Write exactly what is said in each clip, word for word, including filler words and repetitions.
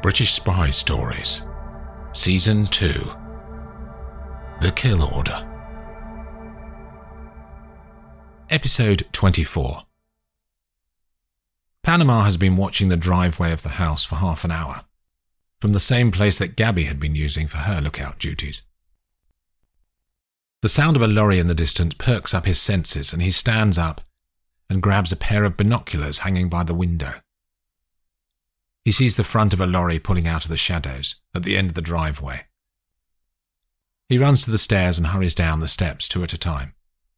British Spy Stories, Season two, The Kill Order. Episode twenty-four. Panama has been watching the driveway of the house for half an hour, from the same place that Gabby had been using for her lookout duties. The sound of a lorry in the distance perks up his senses, and he stands up and grabs a pair of binoculars hanging by the window. He sees the front of a lorry pulling out of the shadows at the end of the driveway. He runs to the stairs and hurries down the steps two at a time.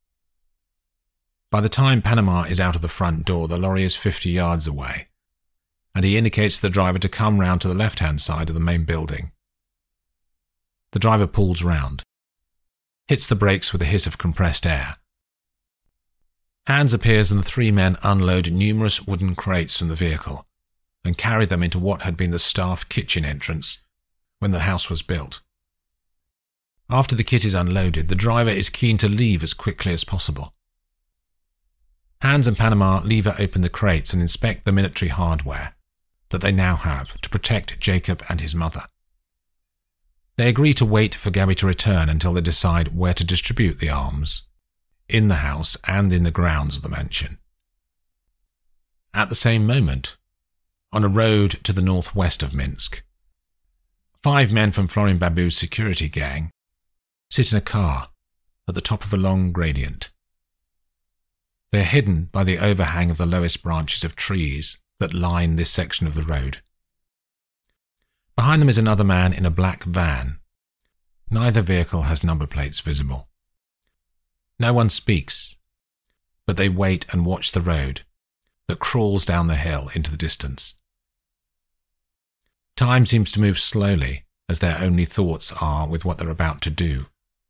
By the time Panama is out of the front door, the lorry is fifty yards away, and he indicates to the driver to come round to the left-hand side of the main building. The driver pulls round, hits the brakes with a hiss of compressed air. Hans appears and the three men unload numerous wooden crates from the vehicle and carry them into what had been the staff kitchen entrance when the house was built. After the kit is unloaded, the driver is keen to leave as quickly as possible. Hans and Panama leave open the crates and inspect the military hardware that they now have to protect Jacob and his mother. They agree to wait for Gabby to return until they decide where to distribute the arms, in the house and in the grounds of the mansion. At the same moment, on a road to the northwest of Minsk, five men from Florin Babu's security gang sit in a car at the top of a long gradient. They are hidden by the overhang of the lowest branches of trees that line this section of the road. Behind them is another man in a black van. Neither vehicle has number plates visible. No one speaks, but they wait and watch the road that crawls down the hill into the distance. Time seems to move slowly as their only thoughts are with what they're about to do.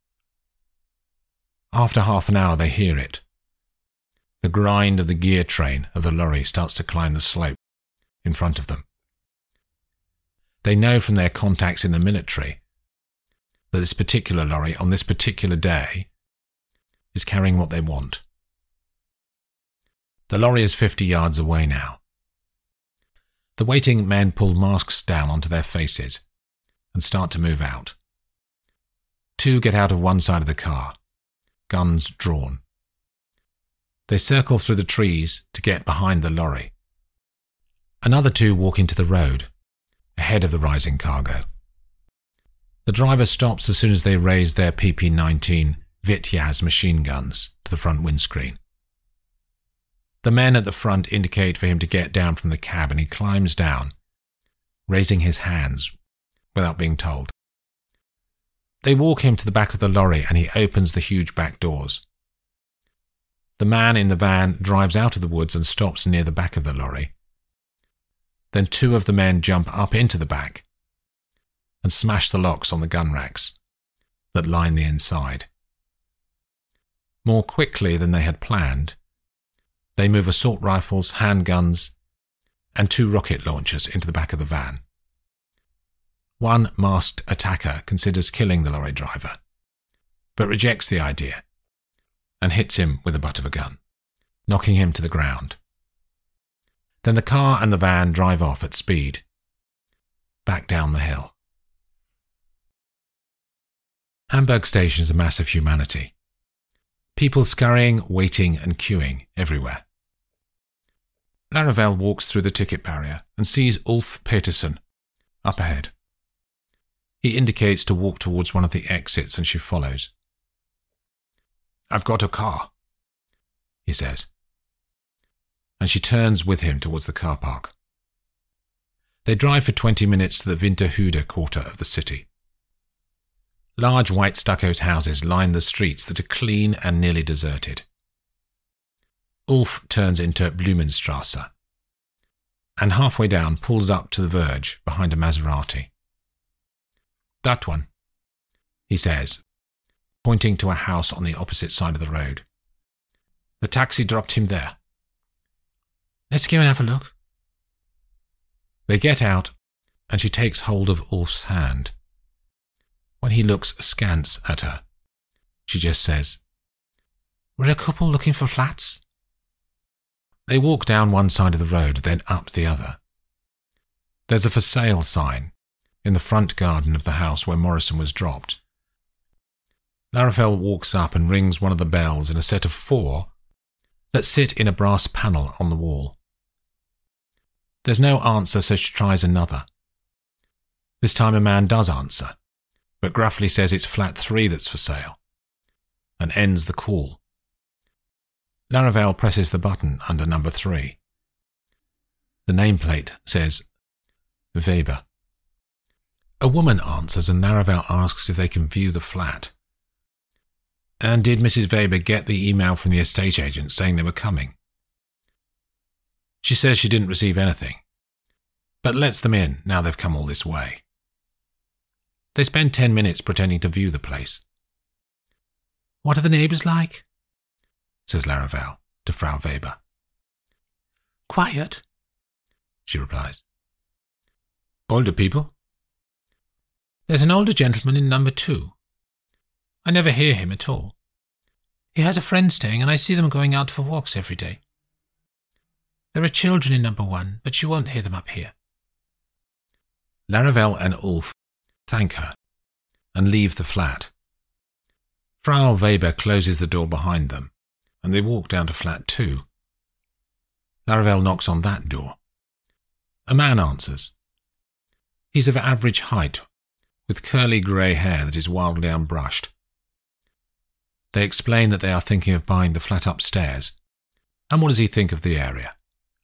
After half an hour they hear it. The grind of the gear train of the lorry starts to climb the slope in front of them. They know from their contacts in the military that this particular lorry on this particular day is carrying what they want. The lorry is fifty yards away now. The waiting men pull masks down onto their faces and start to move out. Two get out of one side of the car, guns drawn. They circle through the trees to get behind the lorry. Another two walk into the road, ahead of the rising cargo. The driver stops as soon as they raise their P P nineteen Vityaz machine guns to the front windscreen. The men at the front indicate for him to get down from the cab, and he climbs down, raising his hands without being told. They walk him to the back of the lorry and he opens the huge back doors. The man in the van drives out of the woods and stops near the back of the lorry. Then two of the men jump up into the back and smash the locks on the gun racks that line the inside. More quickly than they had planned, they move assault rifles, handguns, and two rocket launchers into the back of the van. One masked attacker considers killing the lorry driver, but rejects the idea and hits him with the butt of a gun, knocking him to the ground. Then the car and the van drive off at speed, back down the hill. Hamburg Station is a mass of humanity. People scurrying, waiting and queuing everywhere. Laravel walks through the ticket barrier and sees Ulf Peterson up ahead. He indicates to walk towards one of the exits and she follows. "I've got a car," he says, and she turns with him towards the car park. They drive for twenty minutes to the Winterhude quarter of the city. Large white stuccoed houses line the streets that are clean and nearly deserted. Ulf turns into Blumenstrasse, and halfway down pulls up to the verge behind a Maserati. "That one," he says, pointing to a house on the opposite side of the road. "The taxi dropped him there." "Let's go and have a look." They get out, and she takes hold of Ulf's hand. When he looks askance at her, she just says, "We're a couple looking for flats." They walk down one side of the road, then up the other. There's a for sale sign in the front garden of the house where Morrison was dropped. Laravel walks up and rings one of the bells in a set of four that sit in a brass panel on the wall. There's no answer, so she tries another. This time a man does answer, but gruffly says it's flat three that's for sale, and ends the call. Laravel presses the button under number three. The nameplate says Weber. A woman answers and Laravel asks if they can view the flat. And did Missus Weber get the email from the estate agent saying they were coming? She says she didn't receive anything, but lets them in now they've come all this way. They spend ten minutes pretending to view the place. "What are the neighbours like?" says Laravel to Frau Weber. "Quiet," she replies. "Older people?" "There's an older gentleman in number two. I never hear him at all. He has a friend staying, and I see them going out for walks every day. There are children in number one, but you won't hear them up here." Laravel and Ulf thank her and leave the flat. Frau Weber closes the door behind them, and they walk down to flat two. Laravel knocks on that door. A man answers. He's of average height, with curly grey hair that is wildly unbrushed. They explain that they are thinking of buying the flat upstairs, and what does he think of the area.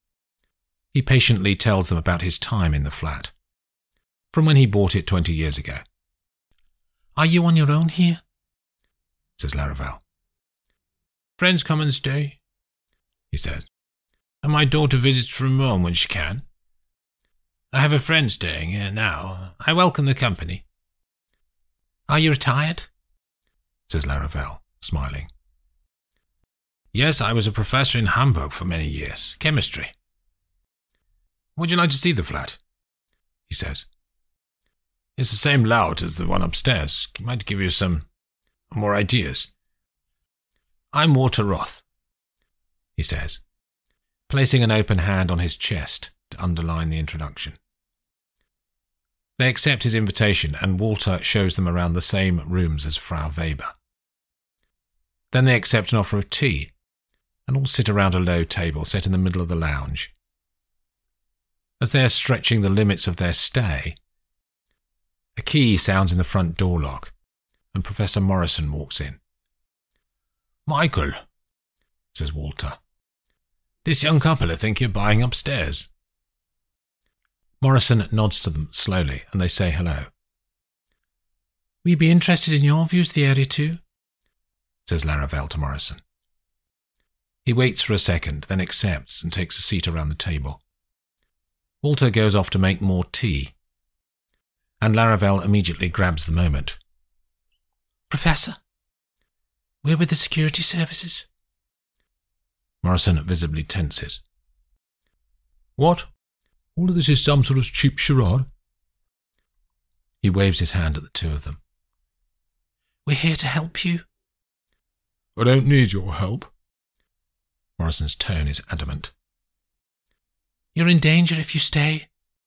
He patiently tells them about his time in the flat, from when he bought it twenty years ago. "Are you on your own here?" says Laravel. "Friends come and stay," he says, "and my daughter visits from Rome when she can. I have a friend staying here now. I welcome the company." "Are you retired?" says Laravel, smiling. "Yes, I was a professor in Hamburg for many years, chemistry." "Would you like to see the flat?" he says. "It's the same layout as the one upstairs. It might give you some more ideas." "I'm Walter Roth," he says, placing an open hand on his chest to underline the introduction. They accept his invitation, and Walter shows them around the same rooms as Frau Weber. Then they accept an offer of tea, and all sit around a low table set in the middle of the lounge. As they are stretching the limits of their stay, a key sounds in the front door lock, and Professor Morrison walks in. "Michael," says Walter, "this young couple I think you're buying upstairs." Morrison nods to them slowly, and they say hello. "Will you be interested in your views of the area too?" says Laravel to Morrison. He waits for a second, then accepts and takes a seat around the table. Walter goes off to make more tea, and Laravel immediately grabs the moment. "Professor, we're with the security services." Morrison visibly tenses. "What? All of this is some sort of cheap charade?" He waves his hand at the two of them. "We're here to help you." "I don't need your help." Morrison's tone is adamant. "You're in danger if you stay."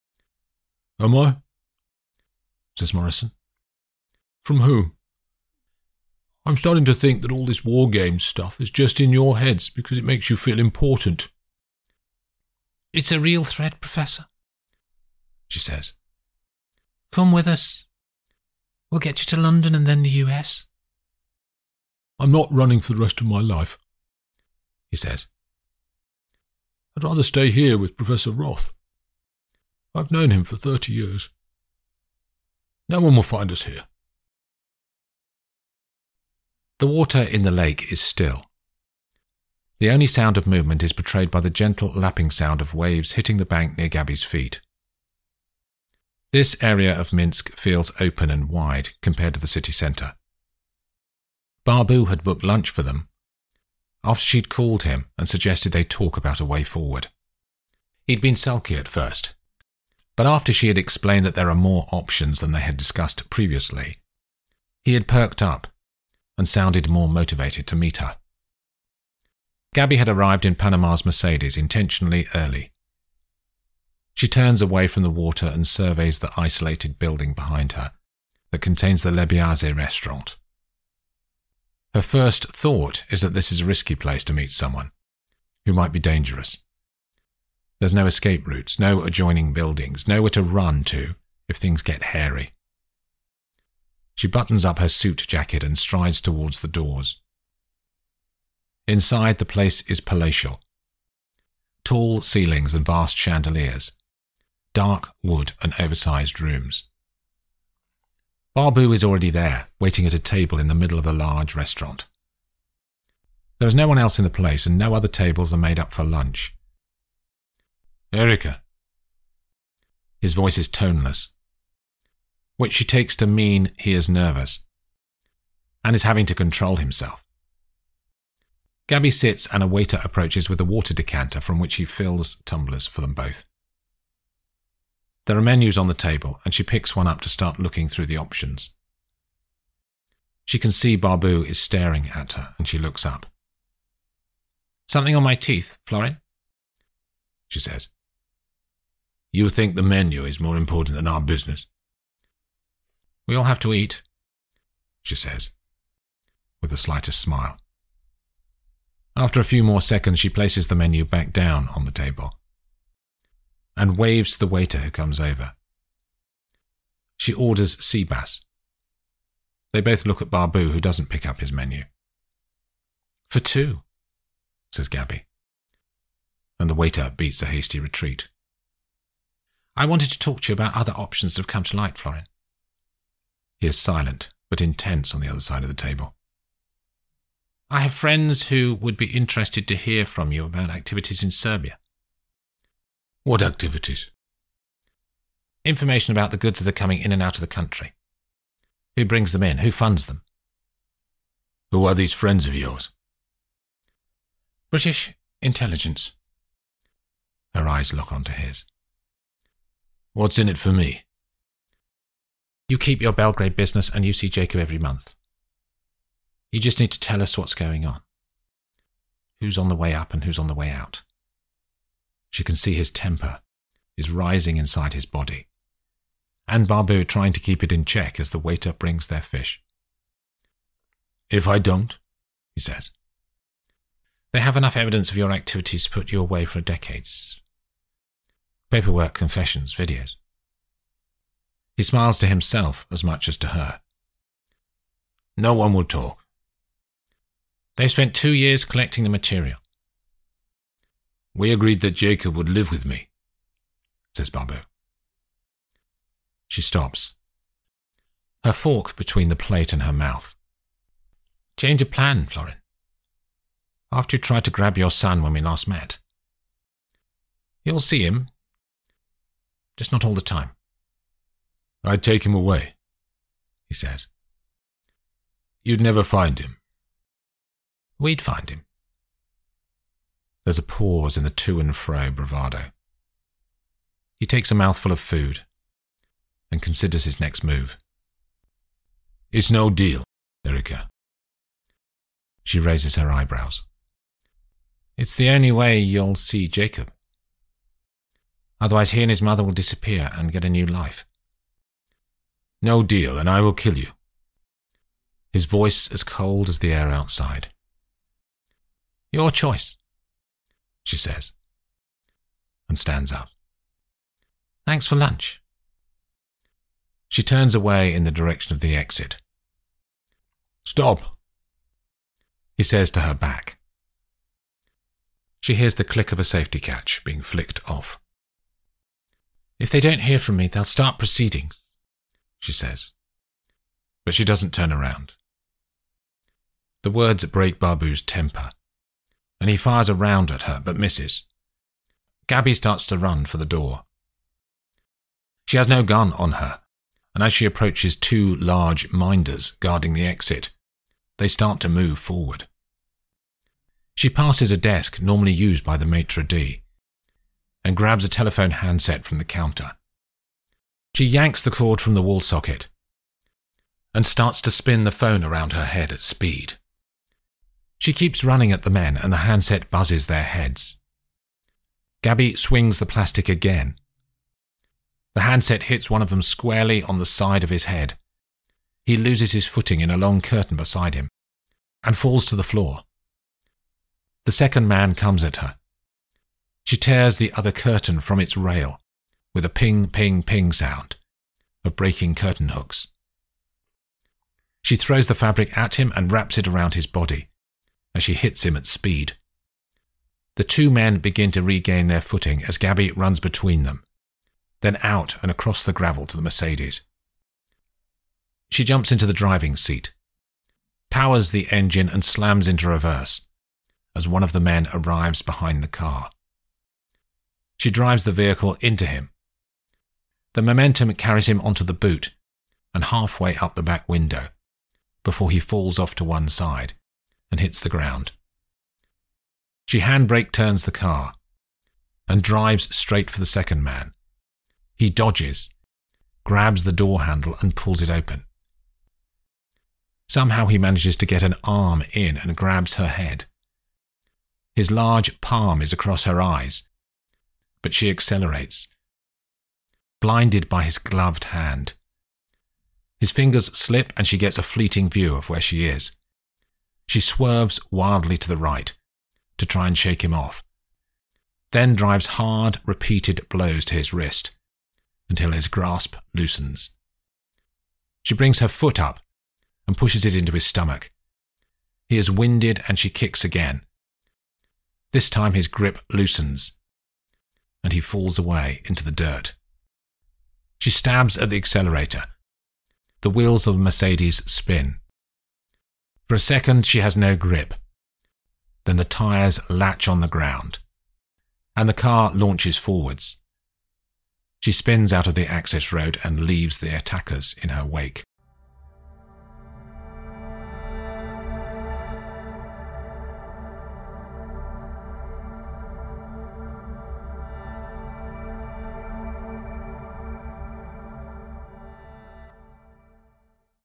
"Am I?" says Morrison. "From whom? I'm starting to think that all this war games stuff is just in your heads because it makes you feel important." "It's a real threat, Professor," she says. "Come with us. We'll get you to London and then the U S." "I'm not running for the rest of my life," he says. "I'd rather stay here with Professor Roth. I've known him for thirty years. No one will find us here." The water in the lake is still. The only sound of movement is portrayed by the gentle lapping sound of waves hitting the bank near Gabby's feet. This area of Minsk feels open and wide compared to the city centre. Barbu had booked lunch for them after she'd called him and suggested they talk about a way forward. He'd been sulky at first, but after she had explained that there are more options than they had discussed previously, he had perked up and sounded more motivated to meet her. Gabby had arrived in Panama's Mercedes intentionally early. She turns away from the water and surveys the isolated building behind her that contains the Le Biaze restaurant. Her first thought is that this is a risky place to meet someone who might be dangerous. There's no escape routes, no adjoining buildings, nowhere to run to if things get hairy. She buttons up her suit jacket and strides towards the doors. Inside, the place is palatial. Tall ceilings and vast chandeliers. Dark wood and oversized rooms. Barbu is already there, waiting at a table in the middle of a large restaurant. There is no one else in the place, and no other tables are made up for lunch. Erica. His voice is toneless, which she takes to mean he is nervous, and is having to control himself. Gabby sits and a waiter approaches with a water decanter from which he fills tumblers for them both. There are menus on the table, and she picks one up to start looking through the options. She can see Barbu is staring at her, and she looks up. Something on my teeth, Florin? She says. You think the menu is more important than our business? We all have to eat, she says, with the slightest smile. After a few more seconds, she places the menu back down on the table and waves to the waiter who comes over. She orders sea bass. They both look at Barbu, who doesn't pick up his menu. For two, says Gabby, and the waiter beats a hasty retreat. I wanted to talk to you about other options that have come to light, Florin. He is silent, but intense on the other side of the table. I have friends who would be interested to hear from you about activities in Serbia. What activities? Information about the goods that are coming in and out of the country. Who brings them in? Who funds them? Who are these friends of yours? British intelligence. Her eyes lock onto his. What's in it for me? You keep your Belgrade business and you see Jacob every month. You just need to tell us what's going on. Who's on the way up and who's on the way out. She can see his temper is rising inside his body, and Barbu trying to keep it in check as the waiter brings their fish. If I don't, he says. They have enough evidence of your activities to put you away for decades. Paperwork, confessions, videos. He smiles to himself as much as to her. No one will talk. They've spent two years collecting the material. We agreed that Jacob would live with me, says Barbu. She stops, her fork between the plate and her mouth. Change of plan, Florin. After you tried to grab your son when we last met. You'll see him, just not all the time. I'd take him away, he says. You'd never find him. We'd find him. There's a pause in the to and fro bravado. He takes a mouthful of food and considers his next move. It's no deal, Erica. She raises her eyebrows. It's the only way you'll see Jacob. Otherwise he and his mother will disappear and get a new life. No deal, and I will kill you. His voice as cold as the air outside. Your choice, she says, and stands up. Thanks for lunch. She turns away in the direction of the exit. Stop, he says to her back. She hears the click of a safety catch being flicked off. If they don't hear from me, they'll start proceedings, she says, but she doesn't turn around. The words break Barbu's temper, and he fires a round at her, but misses. Gabby starts to run for the door. She has no gun on her, and as she approaches two large minders guarding the exit, they start to move forward. She passes a desk normally used by the maitre d', and grabs a telephone handset from the counter. She yanks the cord from the wall socket, and starts to spin the phone around her head at speed. She keeps running at the men, and the handset buzzes their heads. Gabby swings the plastic again, The handset hits one of them squarely on the side of his head. He loses his footing in a long curtain beside him and falls to the floor. The second man comes at her. She tears the other curtain from its rail with a ping, ping, ping sound of breaking curtain hooks. She throws the fabric at him and wraps it around his body as she hits him at speed. The two men begin to regain their footing as Gabby runs between them, then out and across the gravel to the Mercedes. She jumps into the driving seat, powers the engine and slams into reverse as one of the men arrives behind the car. She drives the vehicle into him. The momentum carries him onto the boot and halfway up the back window before he falls off to one side and hits the ground. She handbrake turns the car and drives straight for the second man. He dodges, grabs the door handle and pulls it open. Somehow he manages to get an arm in and grabs her head. His large palm is across her eyes, but she accelerates, blinded by his gloved hand. His fingers slip and she gets a fleeting view of where she is. She swerves wildly to the right to try and shake him off, then drives hard, repeated blows to his wrist until his grasp loosens. She brings her foot up and pushes it into his stomach. He is winded and she kicks again. This time his grip loosens and he falls away into the dirt. She stabs at the accelerator. The wheels of the Mercedes spin. For a second she has no grip. Then the tyres latch on the ground, and the car launches forwards. She spins out of the access road and leaves the attackers in her wake.